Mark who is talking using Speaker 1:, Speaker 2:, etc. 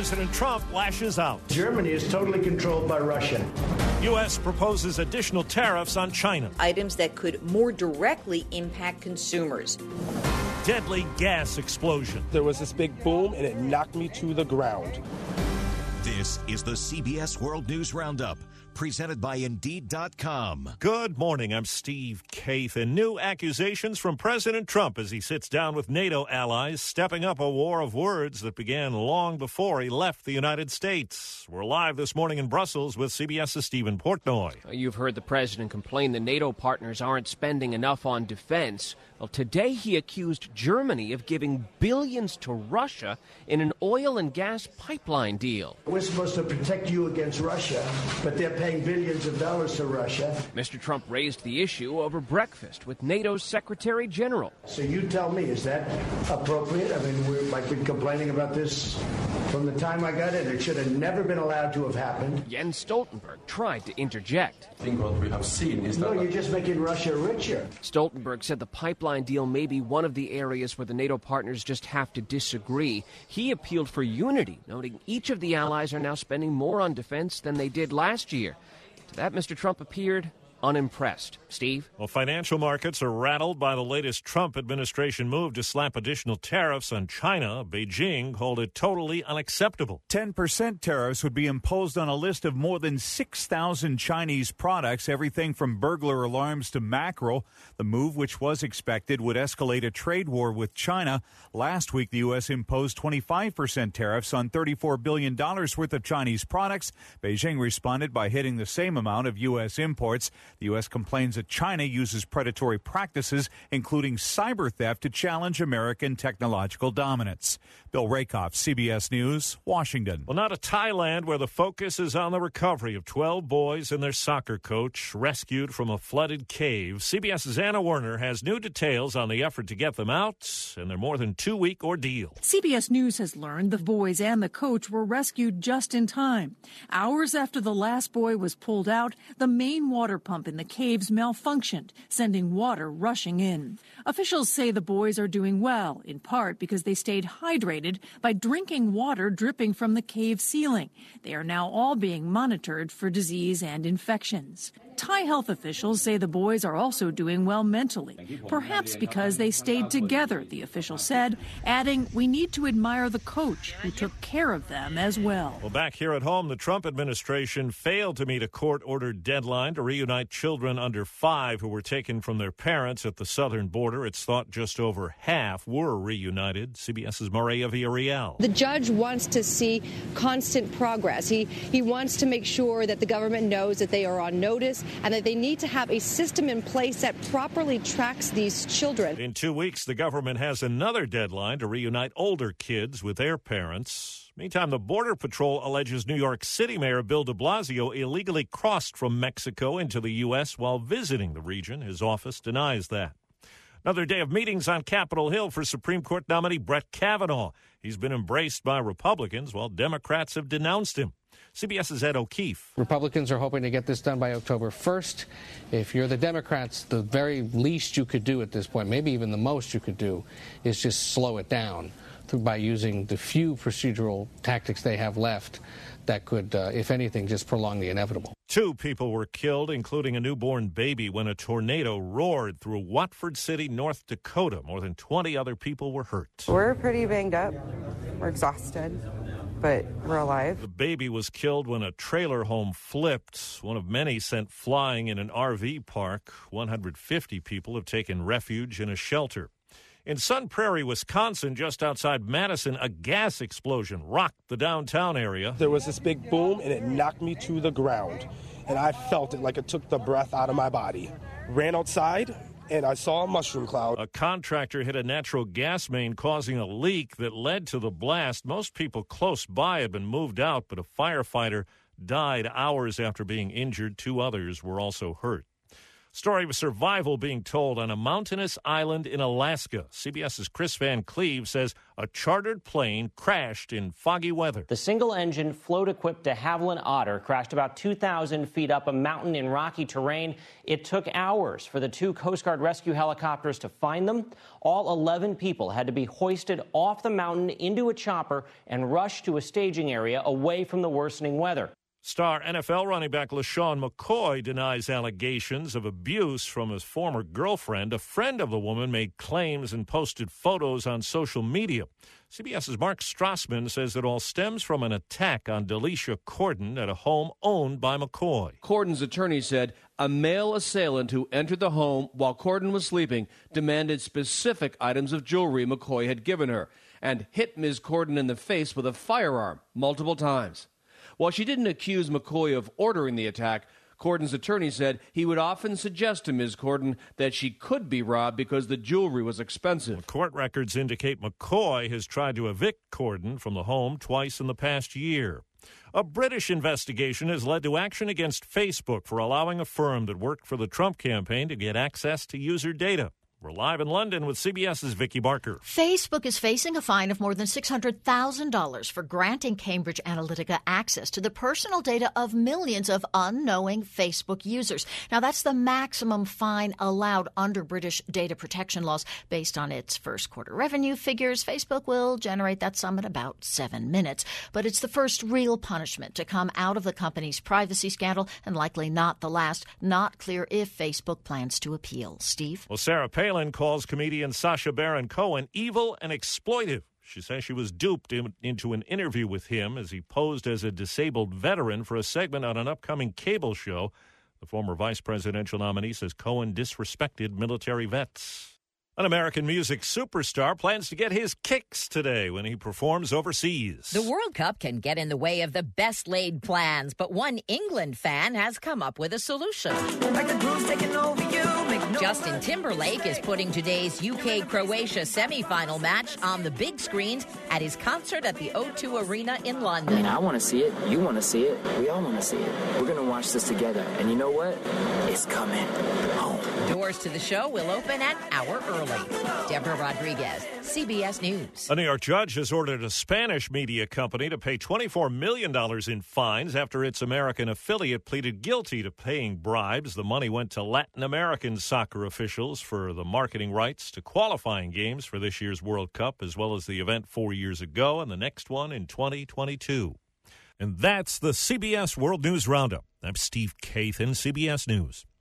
Speaker 1: President Trump lashes out.
Speaker 2: Germany is totally controlled by Russia.
Speaker 1: U.S. proposes additional tariffs on China.
Speaker 3: Items that could more directly impact consumers.
Speaker 1: Deadly gas explosion.
Speaker 4: There was this big boom, and it knocked me to the ground.
Speaker 5: This is the CBS World News Roundup, presented by Indeed.com.
Speaker 1: Good morning. I'm Steve Kaith. And new accusations from President Trump as he sits down with NATO allies, stepping up a war of words that began long before he left the United States. We're live this morning in Brussels with CBS's Stephen Portnoy.
Speaker 6: You've heard the president complain the NATO partners aren't spending enough on defense. Well, today he accused Germany of giving billions to Russia in an oil and gas pipeline deal.
Speaker 2: We're supposed to protect you against Russia, but they're paying billions of dollars to Russia.
Speaker 6: Mr. Trump raised the issue over breakfast with NATO's Secretary General.
Speaker 2: So you tell me, is that appropriate? I mean, I've been complaining about this from the time I got in. It should have never been allowed to have happened.
Speaker 6: Jens Stoltenberg tried to interject.
Speaker 7: I think what we have seen is
Speaker 2: that... No, you're just making Russia richer.
Speaker 6: Stoltenberg said the pipeline deal may be one of the areas where the NATO partners just have to disagree. He appealed for unity, noting each of the allies are now spending more on defense than they did last year. To that, Mr. Trump appeared unimpressed. Steve?
Speaker 1: Well, financial markets are rattled by the latest Trump administration move to slap additional tariffs on China. Beijing called it totally unacceptable.
Speaker 8: 10% tariffs would be imposed on a list of more than 6,000 Chinese products, everything from burglar alarms to mackerel. The move, which was expected, would escalate a trade war with China. Last week, the U.S. imposed 25% tariffs on $34 billion worth of Chinese products. Beijing responded by hitting the same amount of U.S. imports. The U.S. complains that China uses predatory practices, including cyber theft, to challenge American technological dominance. Bill Rakoff, CBS News, Washington.
Speaker 1: Well, now to Thailand, where the focus is on the recovery of 12 boys and their soccer coach rescued from a flooded cave. CBS's Anna Werner has new details on the effort to get them out and their more than 2-week ordeal.
Speaker 9: CBS News has learned the boys and the coach were rescued just in time. Hours after the last boy was pulled out, the main water pump in the caves malfunctioned, sending water rushing in. Officials say the boys are doing well, in part because they stayed hydrated by drinking water dripping from the cave ceiling. They are now all being monitored for disease and infections. Thai health officials say the boys are also doing well mentally, perhaps because they stayed together, the official said, adding, "We need to admire the coach who took care of them as well."
Speaker 1: Well, back here at home, the Trump administration failed to meet a court-ordered deadline to reunite children under 5 who were taken from their parents at the southern border. It's thought just over half were reunited. CBS's Maria Villarreal.
Speaker 10: The judge wants to see constant progress. He wants to make sure that the government knows that they are on notice and that they need to have a system in place that properly tracks these children.
Speaker 1: In 2 weeks, the government has another deadline to reunite older kids with their parents. Meantime, the Border Patrol alleges New York City Mayor Bill de Blasio illegally crossed from Mexico into the U.S. while visiting the region. His office denies that. Another day of meetings on Capitol Hill for Supreme Court nominee Brett Kavanaugh. He's been embraced by Republicans while Democrats have denounced him. CBS's Ed O'Keefe.
Speaker 11: Republicans are hoping to get this done by October 1st. If you're the Democrats, the very least you could do at this point, maybe even the most you could do, is just slow it down by using the few procedural tactics they have left that could, if anything, just prolong the inevitable.
Speaker 1: 2 people were killed, including a newborn baby, when a tornado roared through Watford City, North Dakota. More than 20 other people were hurt.
Speaker 12: We're pretty banged up. We're exhausted, but we're alive.
Speaker 1: The baby was killed when a trailer home flipped, one of many sent flying in an RV park. 150 people have taken refuge in a shelter. In Sun Prairie, Wisconsin, just outside Madison, a gas explosion rocked the downtown area.
Speaker 4: There was this big boom, and it knocked me to the ground. And I felt it like it took the breath out of my body. Ran outside, and I saw a mushroom cloud.
Speaker 1: A contractor hit a natural gas main, causing a leak that led to the blast. Most people close by had been moved out, but a firefighter died hours after being injured. 2 others were also hurt. Story of survival being told on a mountainous island in Alaska. CBS's Chris Van Cleve says a chartered plane crashed in foggy weather.
Speaker 7: The single-engine float-equipped de Havilland Otter crashed about 2,000 feet up a mountain in rocky terrain. It took hours for the 2 Coast Guard rescue helicopters to find them. All 11 people had to be hoisted off the mountain into a chopper and rushed to a staging area away from the worsening weather.
Speaker 1: Star NFL running back LaShawn McCoy denies allegations of abuse from his former girlfriend. A friend of the woman made claims and posted photos on social media. CBS's Mark Strassman says it all stems from an attack on Delisha Corden at a home owned by McCoy.
Speaker 6: Corden's attorney said a male assailant who entered the home while Corden was sleeping demanded specific items of jewelry McCoy had given her and hit Ms. Corden in the face with a firearm multiple times. While she didn't accuse McCoy of ordering the attack, Corden's attorney said he would often suggest to Ms. Corden that she could be robbed because the jewelry was expensive.
Speaker 1: Court records indicate McCoy has tried to evict Corden from the home twice in the past year. A British investigation has led to action against Facebook for allowing a firm that worked for the Trump campaign to get access to user data. We're live in London with CBS's Vicky Barker.
Speaker 13: Facebook is facing a fine of more than $600,000 for granting Cambridge Analytica access to the personal data of millions of unknowing Facebook users. Now, that's the maximum fine allowed under British data protection laws. Based on its first quarter revenue figures, Facebook will generate that sum in about 7 minutes. But it's the first real punishment to come out of the company's privacy scandal and likely not the last. Not clear if Facebook plans to appeal. Steve?
Speaker 1: Well, Sarah Palin calls comedian Sacha Baron Cohen evil and exploitive. She says she was duped into an interview with him as he posed as a disabled veteran for a segment on an upcoming cable show. The former vice presidential nominee says Cohen disrespected military vets. An American music superstar plans to get his kicks today when he performs overseas.
Speaker 14: The World Cup can get in the way of the best-laid plans, but one England fan has come up with a solution. Like the groove's taking over you. Justin Timberlake is putting today's UK-Croatia semifinal match on the big screens at his concert at the O2 Arena in London.
Speaker 15: I mean, I want to see it. You want to see it. We all want to see it. We're going to watch this together. And you know what? It's coming home.
Speaker 14: Doors to the show will open an hour early. Deborah Rodriguez, CBS News.
Speaker 1: A New York judge has ordered a Spanish media company to pay $24 million in fines after its American affiliate pleaded guilty to paying bribes. The money went to Latin American soccer officials for the marketing rights to qualifying games for this year's World Cup, as well as the event 4 years ago and the next one in 2022. And that's the CBS World News Roundup. I'm Steve Kathan, CBS News.